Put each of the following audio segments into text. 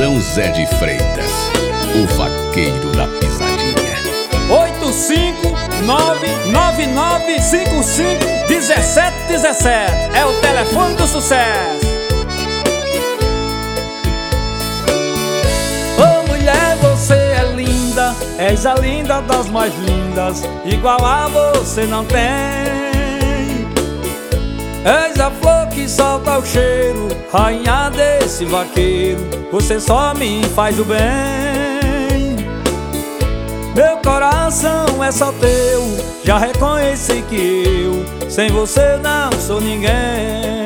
São Zé de Freitas, o vaqueiro da pisadinha. 85999551717 é o telefone do sucesso. Ô mulher, você é linda, és a linda das mais lindas, igual a você não tem. És a flor que solta o cheiro, rainha desse vaqueiro, você só me faz o bem. Meu coração é só teu, já reconheci que eu sem você não sou ninguém.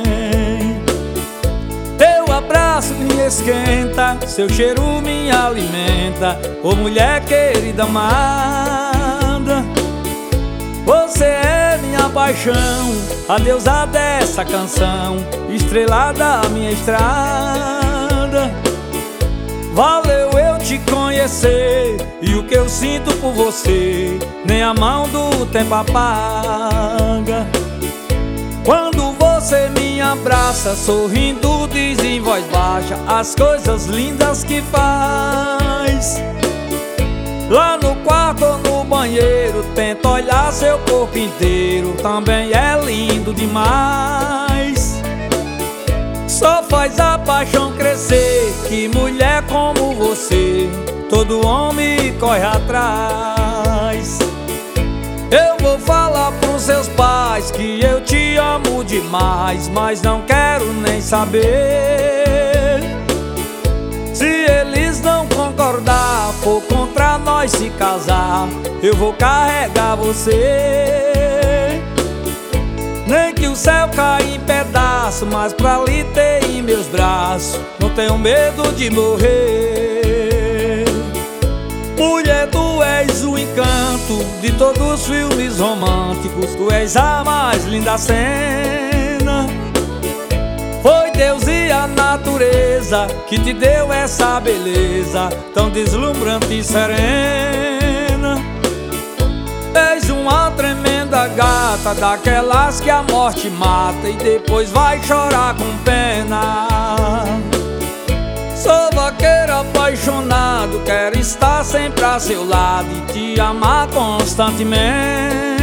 Teu abraço me esquenta, seu cheiro me alimenta, ô mulher querida amada. Você é minha paixão, a deusa dessa canção, estrela da minha estrada. Valeu eu te conhecer, e o que eu sinto por você nem a mão do tempo apaga. Quando você me abraça, sorrindo diz em voz baixa as coisas lindas que faz. Lá no quarto ou no banheiro, tenta olhar seu corpo inteiro, também é lindo demais. Só faz a paixão crescer, que mulher como você todo homem corre atrás. Eu vou falar pros seus pais que eu te amo demais, mas não quero nem saber. Se eles não concordar, for contra nós se casar, eu vou carregar você. Nem que o céu caia em pedaço, mas pra lhe ter em meus braços, não tenho medo de morrer. Mulher, tu és o encanto de todos os filmes românticos, tu és a mais linda cena. Foi Deus e a natureza que te deu essa beleza tão deslumbrante e serena. És uma tremenda gata, daquelas que a morte mata e depois vai chorar com pena. Sou vaqueiro apaixonado, quero estar sempre a seu lado e te amar constantemente.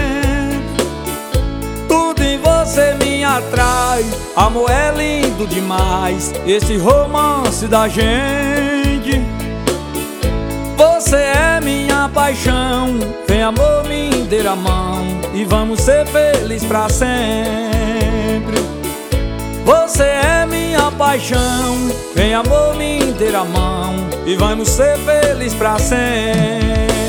Tudo em você me atrai, amor é lindo demais, esse romance da gente. Você é minha paixão, vem amor me dê a mão e vamos ser felizes pra sempre. Você é minha paixão, vem amor me dê a mão e vamos ser felizes pra sempre.